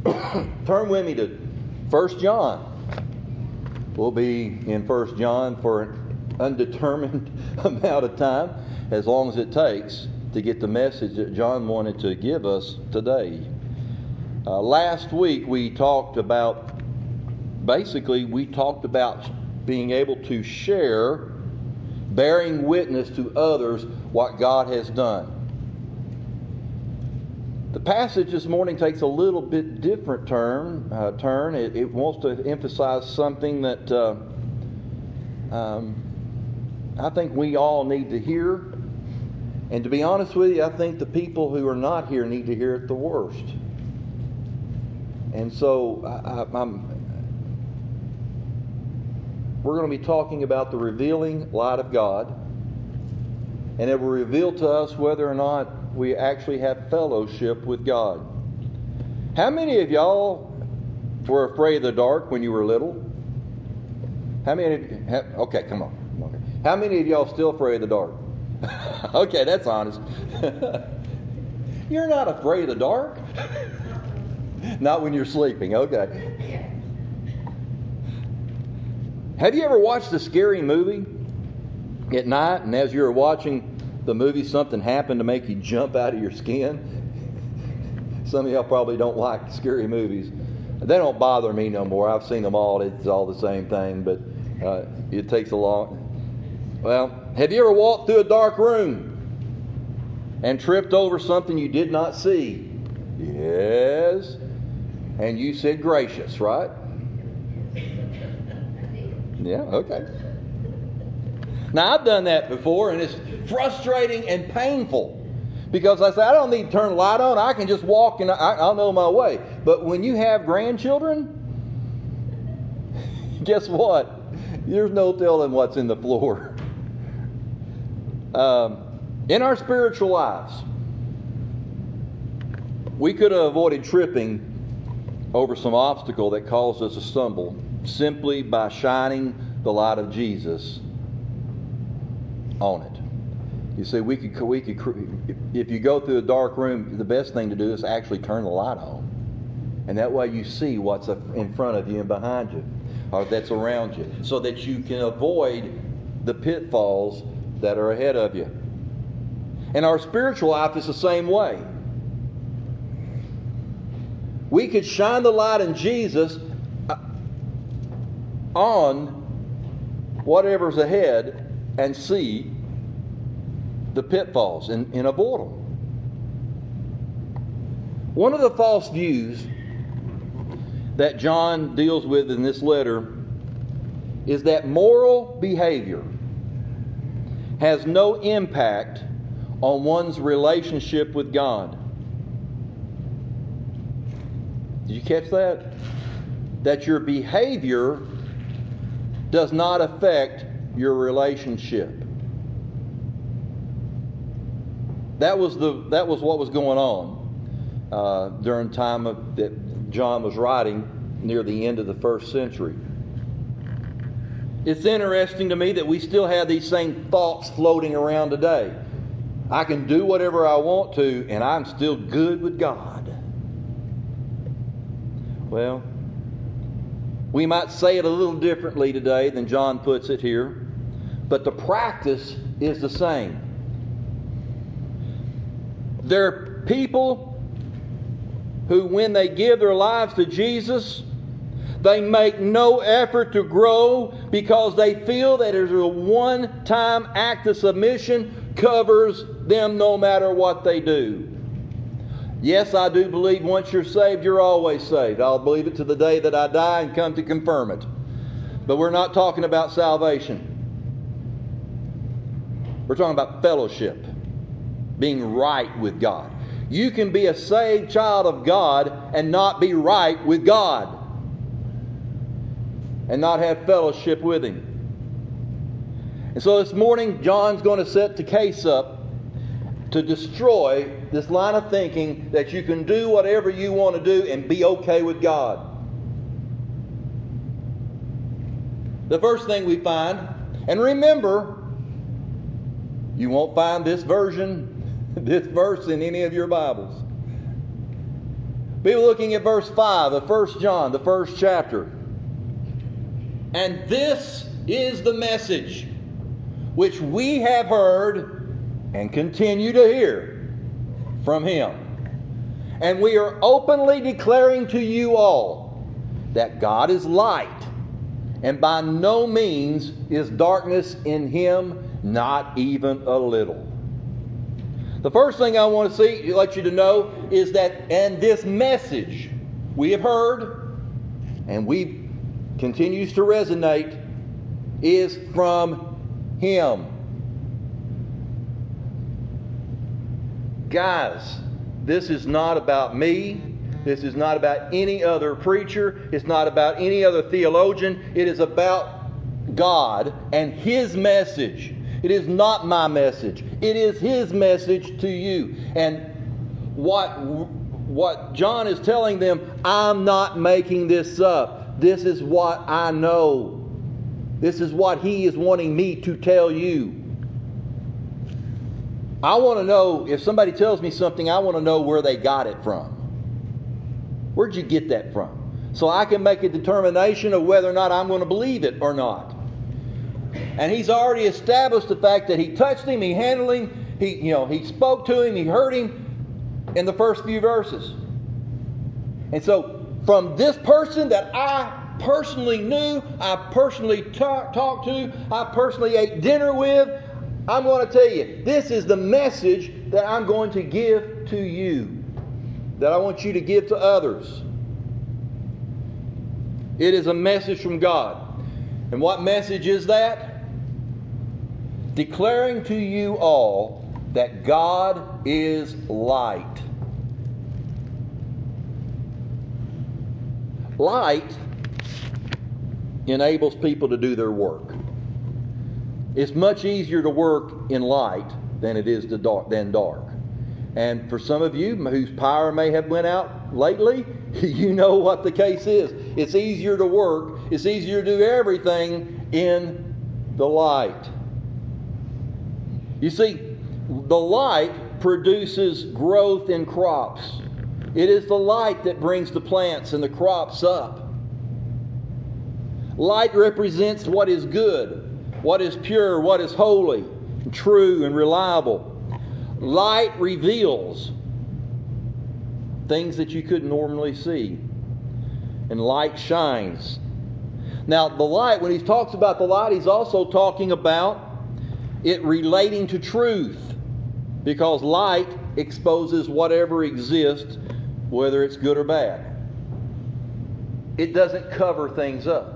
Turn with me to 1 John. We'll be in 1 John for an undetermined amount of time, as long as it takes to get the message that John wanted to give us today. Last week we talked about being able to share, bearing witness to others what God has done. The passage this morning takes a little bit different turn. It wants to emphasize something that I think we all need to hear. And to be honest with you, I think the people who are not here need to hear it the worst. And so we're going to be talking about the revealing light of God. And it will reveal to us whether or not we actually have fellowship with God. How many of y'all were afraid of the dark when you were little? How many? Okay, come on. How many of y'all still afraid of the dark? Okay, that's honest. You're not afraid of the dark? Not when you're sleeping, okay. Have you ever watched a scary movie at night, and as you're watching the movie, something happened to make you jump out of your skin? Some of y'all probably don't like scary movies. They don't bother me no more. I've seen them all. It's all the same thing, but it takes a long... Well, have you ever walked through a dark room and tripped over something you did not see? Yes. And you said gracious, right? Yeah, okay. Now, I've done that before, and it's frustrating and painful because I say, I don't need to turn the light on. I can just walk and I'll know my way. But when you have grandchildren, guess what? There's no telling what's in the floor. In our spiritual lives, we could have avoided tripping over some obstacle that caused us to stumble simply by shining the light of Jesus on it. You see, we could, if you go through a dark room, the best thing to do is actually turn the light on. And that way you see what's in front of you and behind you, or that's around you, so that you can avoid the pitfalls that are ahead of you. And our spiritual life is the same way. We could shine the light in Jesus on whatever's ahead and see the pitfalls and avoid them. One of the false views that John deals with in this letter is that moral behavior has no impact on one's relationship with God. Did you catch that? That your behavior does not affect your relationship. That was what was going on during the time that John was writing near the end of the first century. It's interesting to me that we still have these same thoughts floating around today. I can do whatever I want to, and I'm still good with God. Well, we might say it a little differently today than John puts it here, but the practice is the same. There are people who, when they give their lives to Jesus, they make no effort to grow because they feel that a one-time act of submission covers them no matter what they do. Yes, I do believe once you're saved, you're always saved. I'll believe it to the day that I die and come to confirm it. But we're not talking about salvation. We're talking about fellowship, being right with God. You can be a saved child of God and not be right with God, and not have fellowship with Him. And so this morning, John's going to set the case up to destroy this line of thinking that you can do whatever you want to do and be okay with God. The first thing we find, and remember, you won't find this verse in any of your Bibles. Be looking at verse 5 of 1 John, the first chapter. And this is the message which we have heard and continue to hear from Him. And we are openly declaring to you all that God is light, and by no means is darkness in Him, not even a little. The first thing I want to let you to know is that, and this message we have heard, and we continues to resonate, is from Him. Guys, this is not about me. This is not about any other preacher. It's not about any other theologian. It is about God and His message. It is not my message. It is His message to you. And what John is telling them, I'm not making this up. This is what I know. This is what He is wanting me to tell you. I want to know, if somebody tells me something, I want to know where they got it from. Where'd you get that from? So I can make a determination of whether or not I'm going to believe it or not. And He's already established the fact that He touched him, He handled him, He spoke to him, He heard him in the first few verses. And so from this person that I personally knew, I personally talked to, I personally ate dinner with, I'm going to tell you, this is the message that I'm going to give to you, that I want you to give to others. It is a message from God. And what message is that? Declaring to you all that God is light. Light enables people to do their work. It's much easier to work in light than it is dark. And for some of you whose power may have went out lately, you know what the case is. It's easier to work. It's easier to do everything in the light. You see, the light produces growth in crops. It is the light that brings the plants and the crops up. Light represents what is good, what is pure, what is holy, true, and reliable. Light reveals things that you couldn't normally see. And light shines. Now, the light, when he talks about the light, he's also talking about it relating to truth. Because light exposes whatever exists, whether it's good or bad. It doesn't cover things up.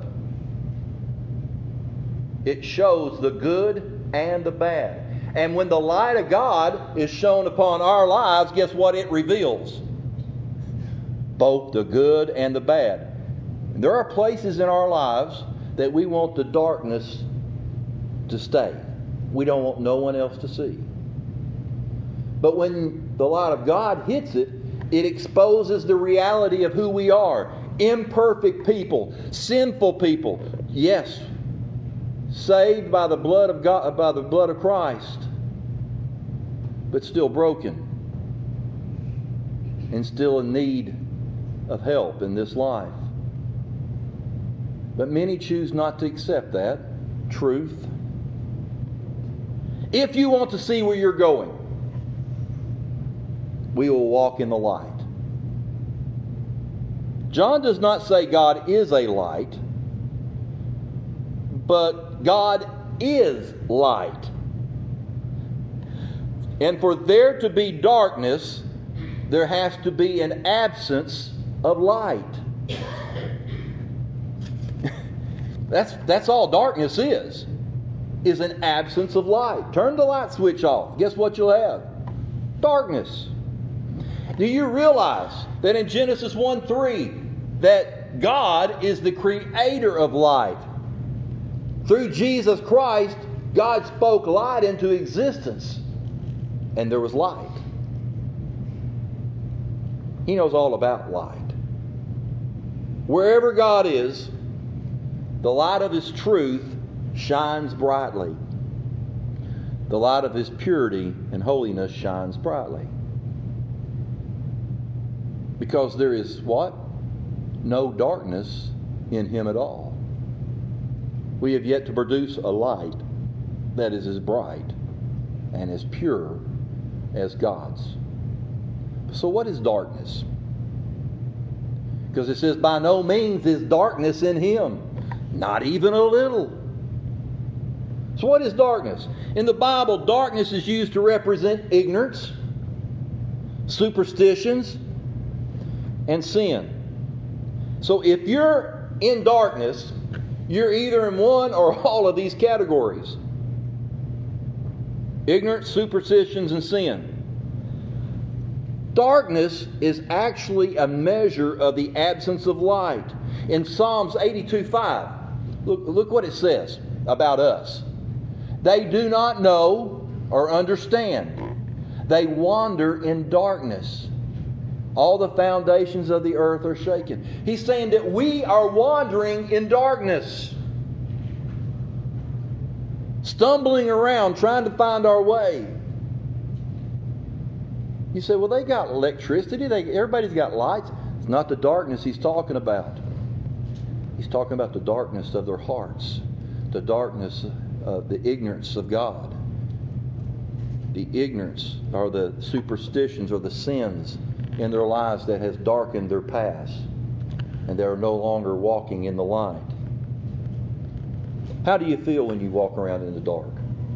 It shows the good and the bad. And when the light of God is shown upon our lives, guess what it reveals? Both the good and the bad. And there are places in our lives that we want the darkness to stay. We don't want no one else to see. But when the light of God hits it, it exposes the reality of who we are. Imperfect people, sinful people. Yes, saved by the blood of God, by the blood of Christ, but still broken and still in need of help in this life. But many choose not to accept that truth. If you want to see where you're going, we will walk in the light. John does not say God is a light, but God is light. And for there to be darkness, there has to be an absence of light. That's all darkness is an absence of light. Turn the light switch off. Guess what you'll have? Darkness. Do you realize that in Genesis 1:3 that God is the creator of light? Through Jesus Christ, God spoke light into existence, and there was light. He knows all about light. Wherever God is, the light of His truth shines brightly. The light of His purity and holiness shines brightly. Because there is what? No darkness in him at all. We have yet to produce a light that is as bright and as pure as God's. So what is darkness? Because it says, by no means is darkness in him, not even a little. So what is darkness? In the Bible, darkness is used to represent ignorance, superstitions, and sin. So if you're in darkness, you're either in one or all of these categories. Ignorance, superstitions, and sin. Darkness is actually a measure of the absence of light. In Psalms 82:5, look what it says about us. They do not know or understand. They wander in darkness. All the foundations of the earth are shaken. He's saying that we are wandering in darkness. Stumbling around trying to find our way. You say, well, they got electricity. Everybody's got lights. It's not the darkness he's talking about. He's talking about the darkness of their hearts. The darkness of the ignorance of God. The ignorance or the superstitions or the sins in their lives that has darkened their past. And they are no longer walking in the light. How do you feel when you walk around in the dark?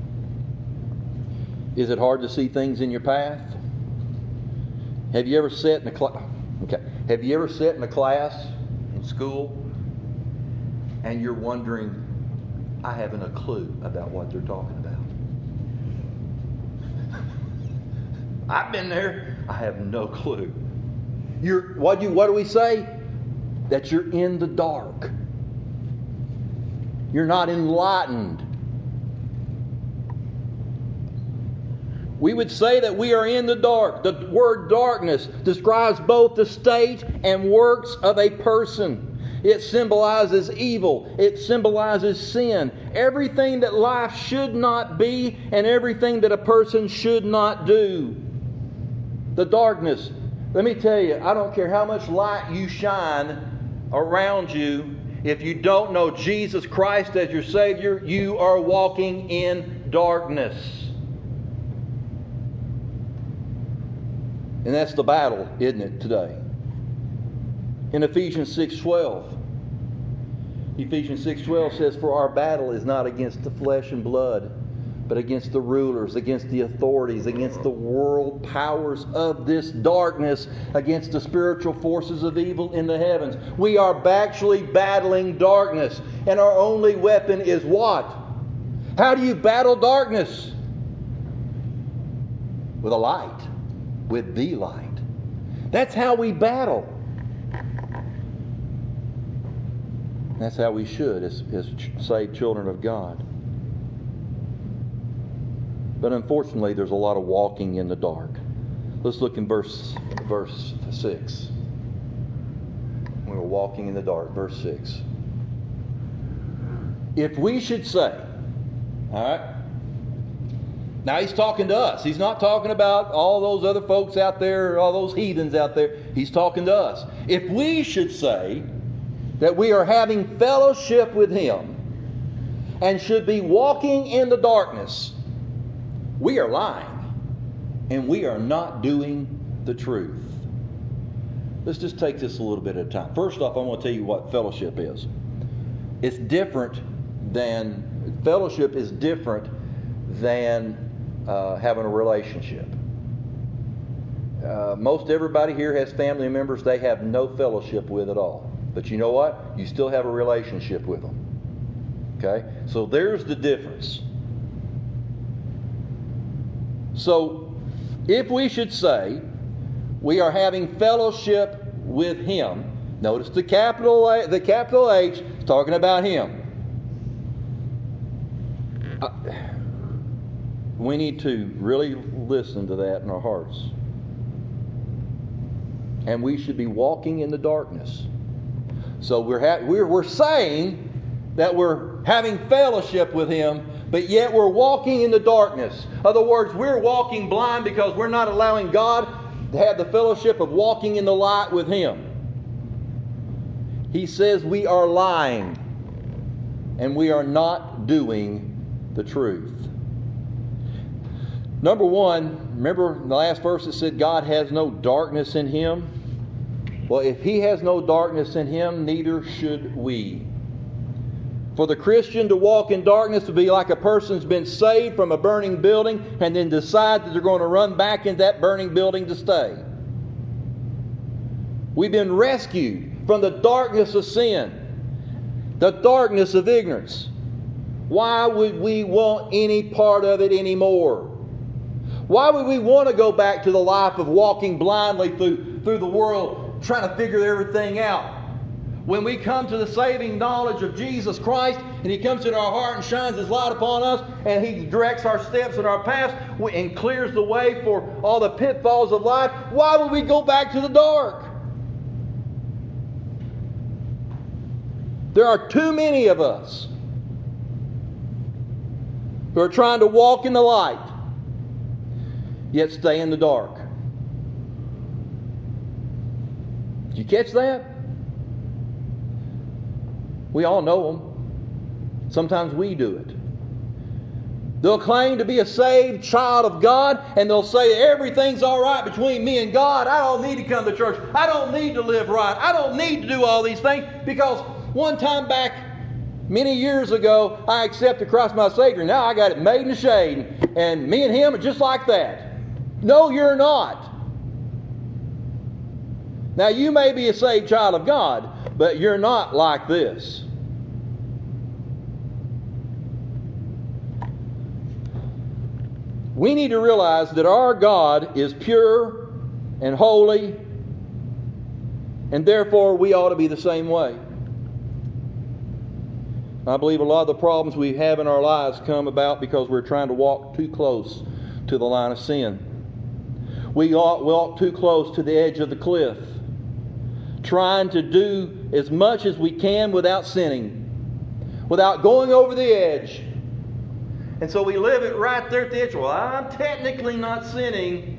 Is it hard to see things in your path? Have you ever sat in Have you ever sat in a class in school and you're wondering, I haven't a clue about what they're talking about? I've been there. I have no clue. What do we say? That you're in the dark. You're not enlightened. We would say that we are in the dark. The word darkness describes both the state and works of a person. It symbolizes evil. It symbolizes sin. Everything that life should not be and everything that a person should not do. The darkness. Let me tell you, I don't care how much light you shine around you. If you don't know Jesus Christ as your Savior, you are walking in darkness. And that's the battle, isn't it, today? In Ephesians 6:12. Ephesians 6:12 says, for our battle is not against the flesh and blood, but against the rulers, against the authorities, against the world powers of this darkness, against the spiritual forces of evil in the heavens. We are actually battling darkness. And our only weapon is what? How do you battle darkness? With a light. With the light. That's how we battle. That's how we should as saved children of God. But unfortunately, there's a lot of walking in the dark. Let's look in verse 6. We were walking in the dark. Verse 6. If we should say, all right, now he's talking to us. He's not talking about all those other folks out there, all those heathens out there. He's talking to us. If we should say that we are having fellowship with Him and should be walking in the darkness, we are lying and we are not doing the truth. Let's just take this a little bit at a time. First off, I want to tell you what fellowship is. It's different than, fellowship is different than having a relationship. Most everybody here has family members they have no fellowship with at all. But you know what? You still have a relationship with them. Okay? So there's the difference. So if we should say we are having fellowship with Him, notice the capital H is talking about Him. We need to really listen to that in our hearts. And we should be walking in the darkness. So we're saying that we're having fellowship with Him, but yet we're walking in the darkness. In other words, we're walking blind because we're not allowing God to have the fellowship of walking in the light with Him, He says we are lying and we are not doing the truth. Number one, remember in the last verse it said God has no darkness in Him? Well, if He has no darkness in Him, neither should we. For the Christian to walk in darkness would be like a person who's been saved from a burning building and then decide that they're going to run back into that burning building to stay. We've been rescued from the darkness of sin, the darkness of ignorance. Why would we want any part of it anymore? Why would we want to go back to the life of walking blindly through the world, trying to figure everything out? When we come to the saving knowledge of Jesus Christ, and He comes into our heart and shines His light upon us, and He directs our steps and our paths, and clears the way for all the pitfalls of life, why would we go back to the dark? There are too many of us who are trying to walk in the light, yet stay in the dark. Did you catch that? We all know them. Sometimes we do it. They'll claim to be a saved child of God, and they'll say everything's all right between me and God. I don't need to come to church. I don't need to live right. I don't need to do all these things because one time back, many years ago, I accepted Christ my Savior. Now I got it made in the shade, and me and Him are just like that. No, you're not. Now you may be a saved child of God, but you're not like this. We need to realize that our God is pure and holy, and therefore we ought to be the same way. I believe a lot of the problems we have in our lives come about because we're trying to walk too close to the line of sin. We walk too close to the edge of the cliff, trying to do as much as we can without sinning, without going over the edge. And so we live it right there at the edge. Well, I'm technically not sinning.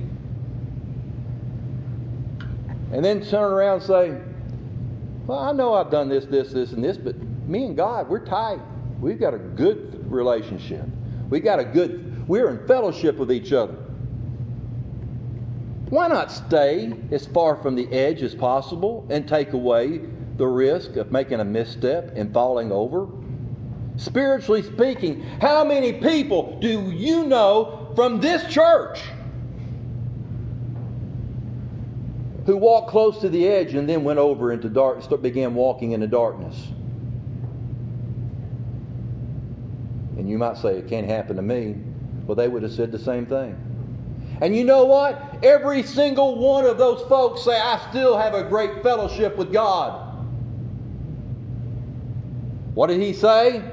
And then turn around and say, well, I know I've done this, and this, but me and God, we're tight. We've got a good relationship. We're in fellowship with each other. Why not stay as far from the edge as possible and take away the risk of making a misstep and falling over? Spiritually speaking, how many people do you know from this church who walked close to the edge and then went over into dark, began walking into darkness? And you might say, it can't happen to me. Well, they would have said the same thing. And you know what? Every single one of those folks say, I still have a great fellowship with God. What did he say?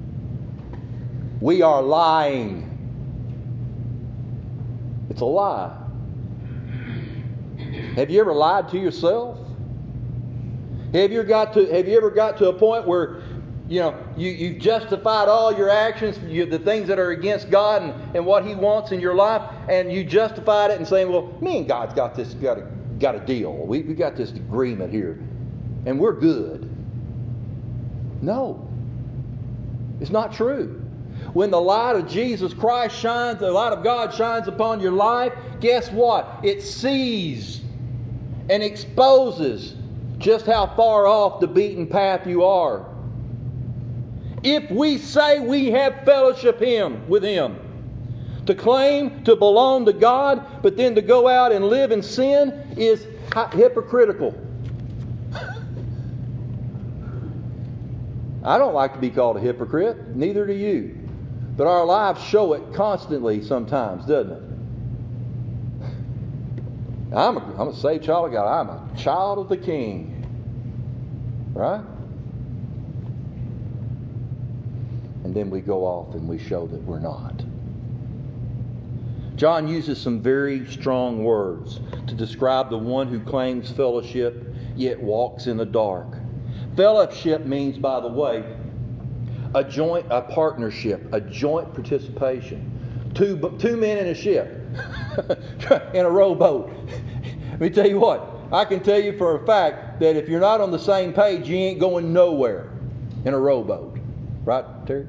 We are lying. It's a lie. Have you ever lied to yourself? Have you ever got to a point where you've justified all your actions, the things that are against God and what He wants in your life, and you justified it and saying, well, me and God's got a deal. We got this agreement here, and we're good. No. It's not true. When the light of Jesus Christ shines, the light of God shines upon your life, guess what? It sees and exposes just how far off the beaten path you are. If we say we have fellowship with Him, to claim to belong to God, but then to go out and live in sin is hypocritical. I don't like to be called a hypocrite, neither do you. But our lives show it constantly sometimes, doesn't it? I'm a saved child of God. I'm a child of the King. Right? And then we go off and we show that we're not. John uses some very strong words to describe the one who claims fellowship yet walks in the dark. Fellowship means, by the way, a partnership, a joint participation. Two men in a ship, in a rowboat. Let me tell you what. I can tell you for a fact that if you're not on the same page, you ain't going nowhere in a rowboat. Right, Terry?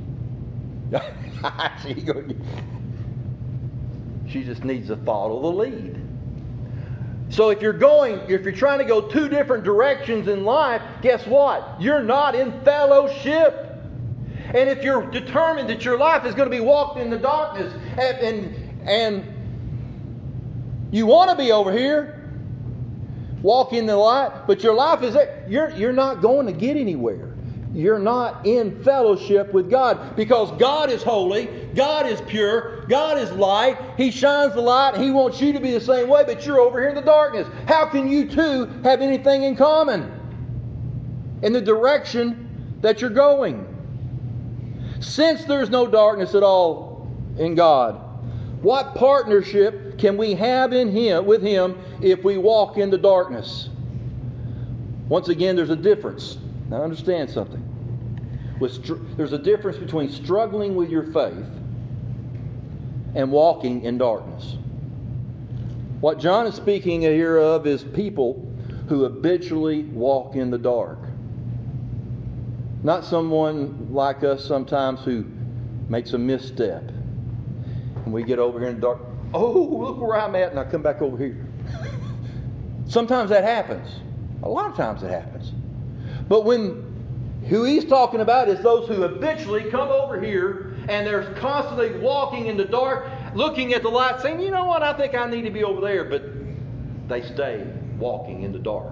She just needs to follow the lead. So if you're trying to go two different directions in life, guess what? You're not in fellowship. And if you're determined that your life is going to be walked in the darkness and you want to be over here, walk in the light, but your life is there, you're not going to get anywhere. You're not in fellowship with God, because God is holy, God is pure, God is light. He shines the light, and He wants you to be the same way, but you're over here in the darkness. How can you two have anything in common in the direction that you're going? Since there's no darkness at all in God, what partnership can we have with Him if we walk in the darkness? Once again, there's a difference. Now understand something. There's a difference between struggling with your faith and walking in darkness. What John is speaking here of is people who habitually walk in the dark. Not someone like us sometimes who makes a misstep. And we get over here in the dark. Oh, look where I'm at, and I come back over here. Sometimes that happens. A lot of times it happens. But who he's talking about is those who habitually come over here and they're constantly walking in the dark, looking at the light, saying, you know what, I think I need to be over there. But they stay walking in the dark.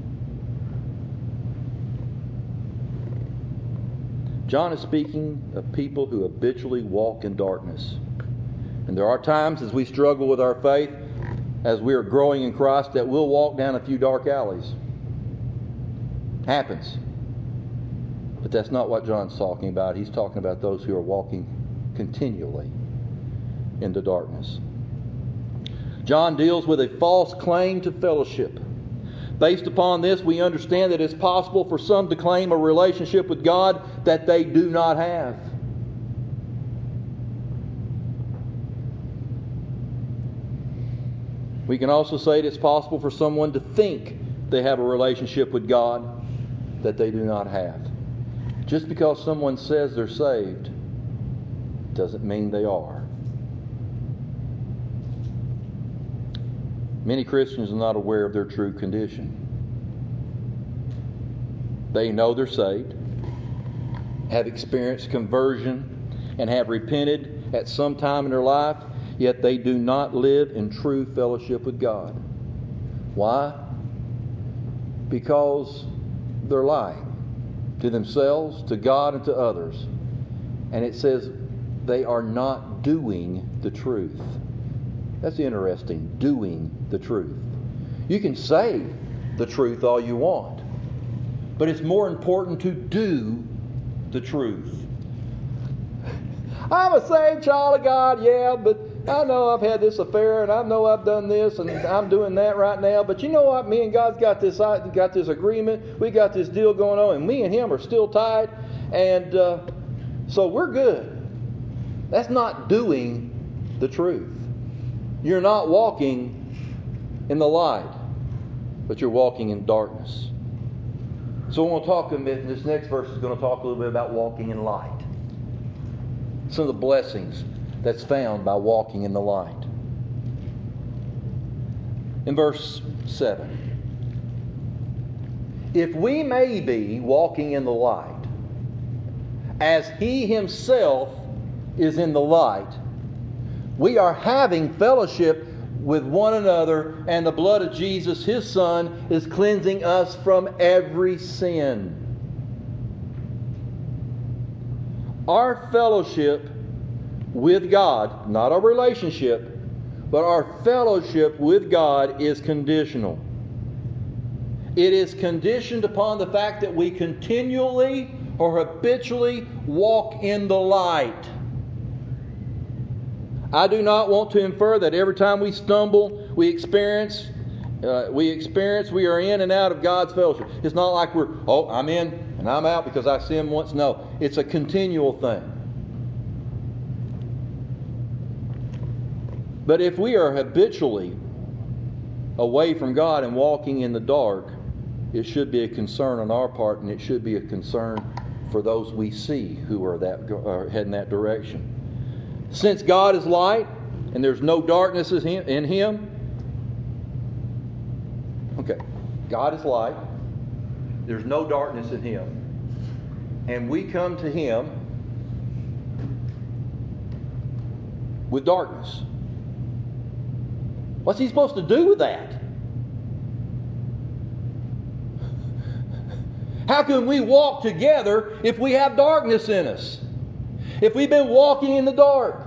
John is speaking of people who habitually walk in darkness. And there are times as we struggle with our faith, as we are growing in Christ, that we'll walk down a few dark alleys. Happens. But that's not what John's talking about. He's talking about those who are walking continually in the darkness. John deals with a false claim to fellowship. Based upon this, we understand that it's possible for some to claim a relationship with God that they do not have. We can also say that it's possible for someone to think they have a relationship with God that they do not have. Just because someone says they're saved doesn't mean they are. Many Christians are not aware of their true condition. They know they're saved, have experienced conversion, and have repented at some time in their life, yet they do not live in true fellowship with God. Why? Because they're lying to themselves, to God, and to others. And it says they are not doing the truth. That's interesting, doing the truth. You can say the truth all you want, but it's more important to do the truth. I'm a saved child of God, yeah, but I know I've had this affair, and I know I've done this, and I'm doing that right now. But you know what? Me and God's got this agreement. We got this deal going on, and me and Him are still tied, and so we're good. That's not doing the truth. You're not walking in the light, but you're walking in darkness. So we're going to talk a bit. This next verse is going to talk a little bit about walking in light. Some of the blessings that's found by walking in the light. In verse 7, if we may be walking in the light, as He Himself is in the light, we are having fellowship with one another, and the blood of Jesus, His Son, is cleansing us from every sin. Our fellowship with God, not our relationship, but our fellowship with God is conditional. It is conditioned upon the fact that we continually or habitually walk in the light. I do not want to infer that every time we stumble, we are in and out of God's fellowship. It's not like I'm in and I'm out because I sinned once. No, it's a continual thing. But if we are habitually away from God and walking in the dark, it should be a concern on our part, and it should be a concern for those we see who are heading that direction. Since God is light and there's no darkness in Him, okay, God is light, there's no darkness in Him, and we come to Him with darkness. What's He supposed to do with that? How can we walk together if we have darkness in us? If we've been walking in the dark?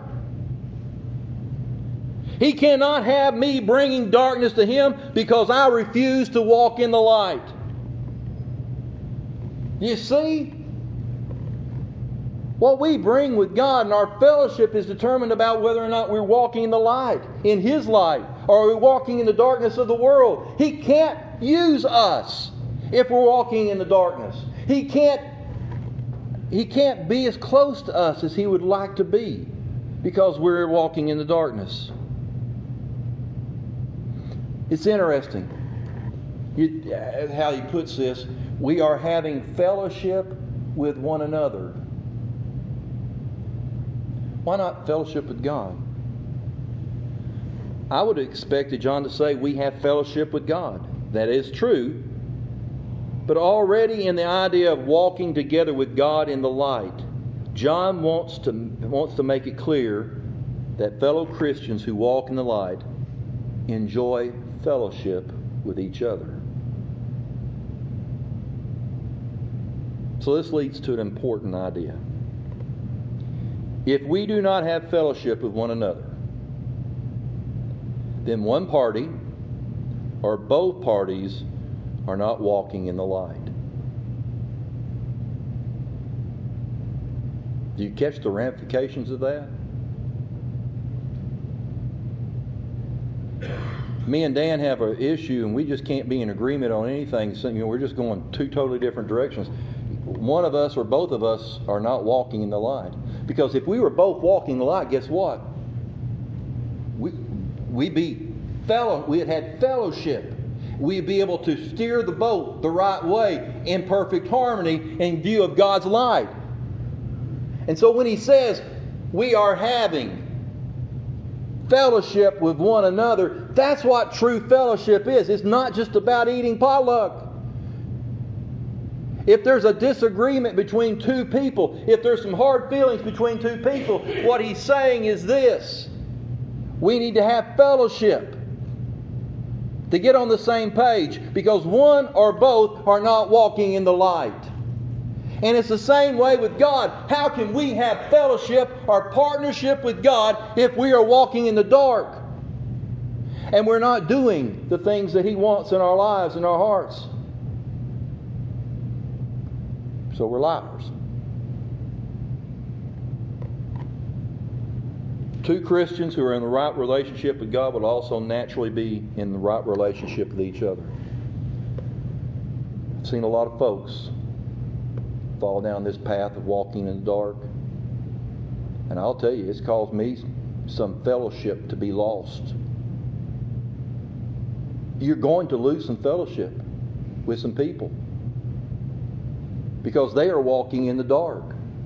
He cannot have me bringing darkness to Him because I refuse to walk in the light. You see? What we bring with God and our fellowship is determined about whether or not we're walking in the light, in His light, or are we walking in the darkness of the world. He can't use us if we're walking in the darkness. He can't be as close to us as He would like to be because we're walking in the darkness. It's interesting how he puts this. We are having fellowship with one another. Why not fellowship with God? I would have expected John to say we have fellowship with God. That is true. But already in the idea of walking together with God in the light, John wants to make it clear that fellow Christians who walk in the light enjoy fellowship with each other. So this leads to an important idea. If we do not have fellowship with one another, then one party or both parties are not walking in the light. Do you catch the ramifications of that? Me and Dan have an issue, and we just can't be in agreement on anything. So, we're just going two totally different directions. One of us or both of us are not walking in the light. Because if we were both walking in the light, guess what? We'd had fellowship. We'd be able to steer the boat the right way in perfect harmony in view of God's light. And so when he says we are having fellowship with one another, that's what true fellowship is. It's not just about eating potluck. If there's a disagreement between two people, if there's some hard feelings between two people, what he's saying is this: we need to have fellowship to get on the same page, because one or both are not walking in the light. And it's the same way with God. How can we have fellowship or partnership with God if we are walking in the dark and we're not doing the things that He wants in our lives and our hearts? So we're liars. Two Christians who are in the right relationship with God will also naturally be in the right relationship with each other. I've seen a lot of folks fall down this path of walking in the dark. And I'll tell you, it's caused me some fellowship to be lost. You're going to lose some fellowship with some people because they are walking in the dark,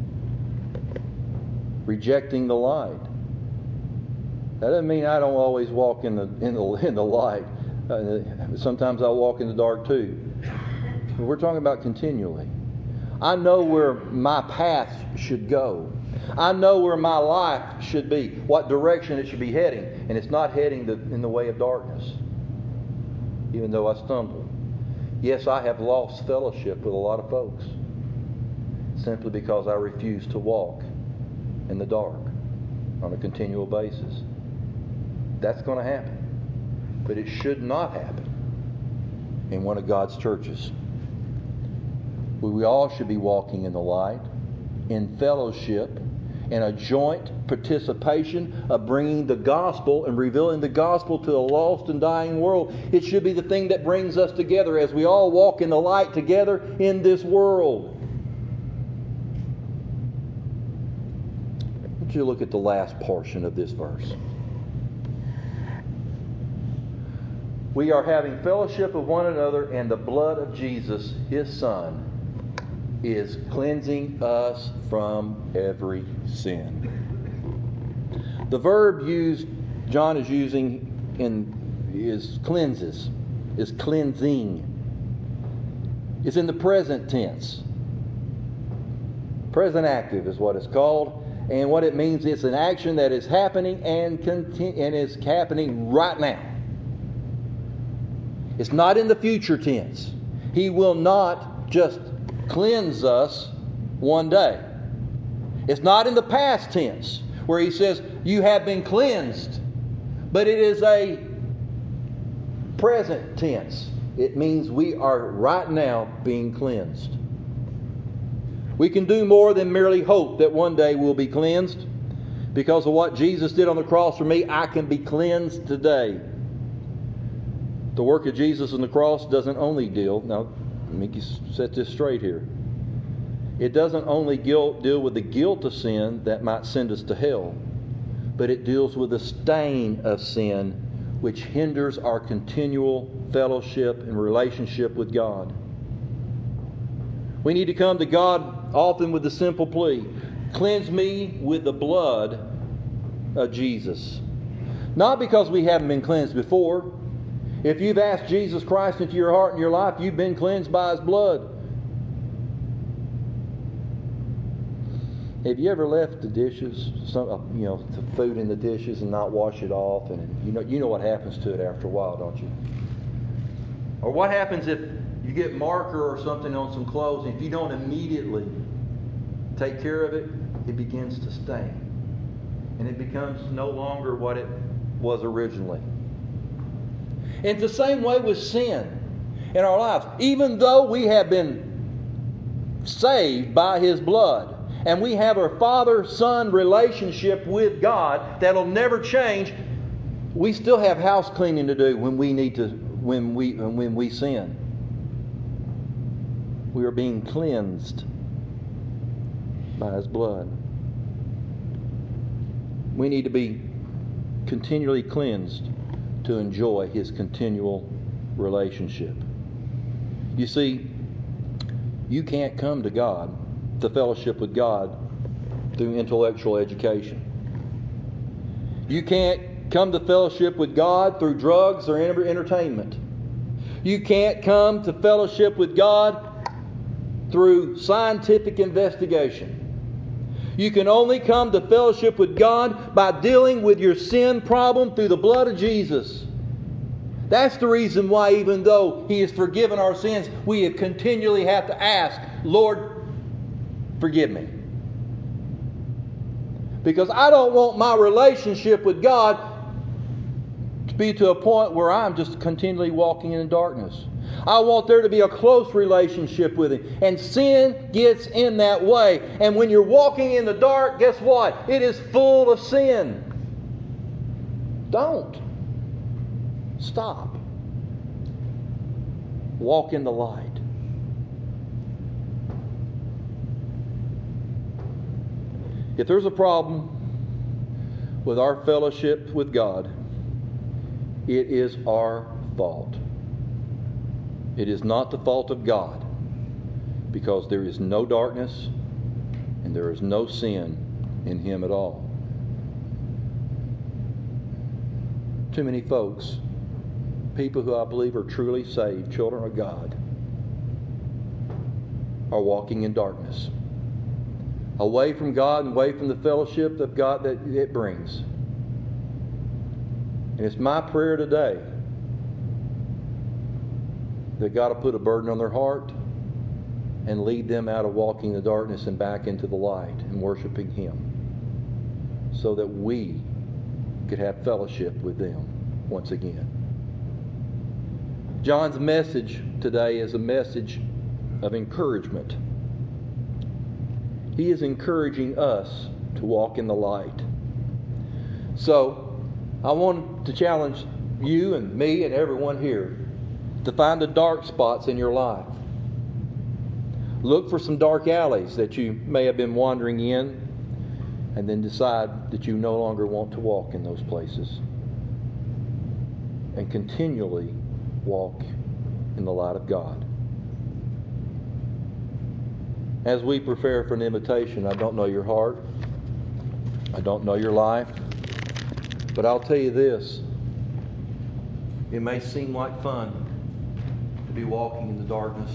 rejecting the light. That doesn't mean I don't always walk in the light. Sometimes I walk in the dark too. But we're talking about continually. I know where my path should go. I know where my life should be, what direction it should be heading, and it's not heading in the way of darkness, even though I stumble. Yes, I have lost fellowship with a lot of folks simply because I refuse to walk in the dark on a continual basis. That's going to happen, but it should not happen in one of God's churches. We all should be walking in the light, in fellowship, in a joint participation of bringing the gospel and revealing the gospel to a lost and dying world. It should be the thing that brings us together as we all walk in the light together in this world. I want you to look at the last portion of this verse. We are having fellowship with one another, and the blood of Jesus, His Son, is cleansing us from every sin. The verb John is using is cleanses, is cleansing. It's in the present tense. Present active is what it's called. And what it means, it's an action that is happening and is happening right now. It's not in the future tense. He will not just cleanse us one day. It's not in the past tense where He says, you have been cleansed. But it is a present tense. It means we are right now being cleansed. We can do more than merely hope that one day we'll be cleansed. Because of what Jesus did on the cross for me, I can be cleansed today. The work of Jesus on the cross doesn't only deal... Now, let me set this straight here. It doesn't only deal with the guilt of sin that might send us to hell, but it deals with the stain of sin which hinders our continual fellowship and relationship with God. We need to come to God often with the simple plea, cleanse me with the blood of Jesus. Not because we haven't been cleansed before. If you've asked Jesus Christ into your heart and your life, you've been cleansed by His blood. Have you ever left the dishes, the food in the dishes and not wash it off? And you know what happens to it after a while, don't you? Or what happens if you get marker or something on some clothes, and if you don't immediately take care of it, it begins to stain. And it becomes no longer what it was originally. And it's the same way with sin in our lives. Even though we have been saved by His blood, and we have a father-son relationship with God that'll never change, we still have house cleaning to do when we sin. We are being cleansed by His blood. We need to be continually cleansed to enjoy His continual relationship. You see, you can't come to God, to fellowship with God, through intellectual education. You can't come to fellowship with God through drugs or entertainment. You can't come to fellowship with God through scientific investigation. You can only come to fellowship with God by dealing with your sin problem through the blood of Jesus. That's the reason why, even though He has forgiven our sins, we continually have to ask, Lord, forgive me. Because I don't want my relationship with God to be to a point where I'm just continually walking in darkness. I want there to be a close relationship with Him. And sin gets in that way. And when you're walking in the dark, guess what? It is full of sin. Don't. Stop. Walk in the light. If there's a problem with our fellowship with God, it is our fault. It is not the fault of God, because there is no darkness and there is no sin in Him at all. Too many folks, people who I believe are truly saved, children of God, are walking in darkness. Away from God and away from the fellowship of God that it brings. And it's my prayer today that God will put a burden on their heart and lead them out of walking in the darkness and back into the light and worshiping Him, so that we could have fellowship with them once again. John's message today is a message of encouragement. He is encouraging us to walk in the light. So, I want to challenge you and me and everyone here to find the dark spots in your life. Look for some dark alleys that you may have been wandering in, and then decide that you no longer want to walk in those places. And continually walk in the light of God. As we prepare for an invitation, I don't know your heart. I don't know your life. But I'll tell you this. It may seem like fun to be walking in the darkness.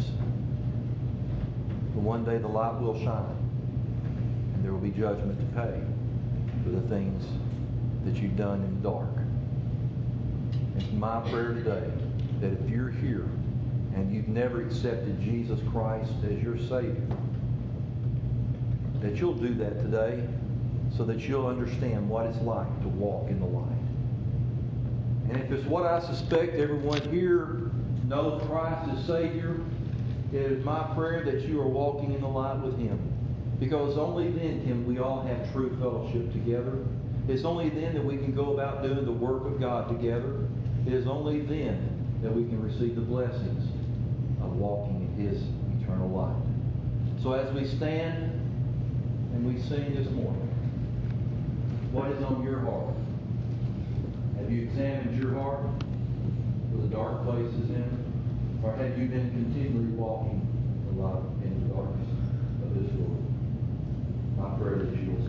But one day the light will shine. And there will be judgment to pay for the things that you've done in the dark. It's my prayer today that if you're here and you've never accepted Jesus Christ as your Savior, that you'll do that today so that you'll understand what it's like to walk in the light. And if it's what I suspect everyone here knows Christ as Savior, it is my prayer that you are walking in the light with Him. Because only then can we all have true fellowship together. It's only then that we can go about doing the work of God together. It is only then that we can receive the blessings of walking in His eternal light. So as we stand and we sing this morning, what is on your heart? Have you examined your heart for the dark places in it? Or have you been continually walking in the darkness of this world? My prayer is that you will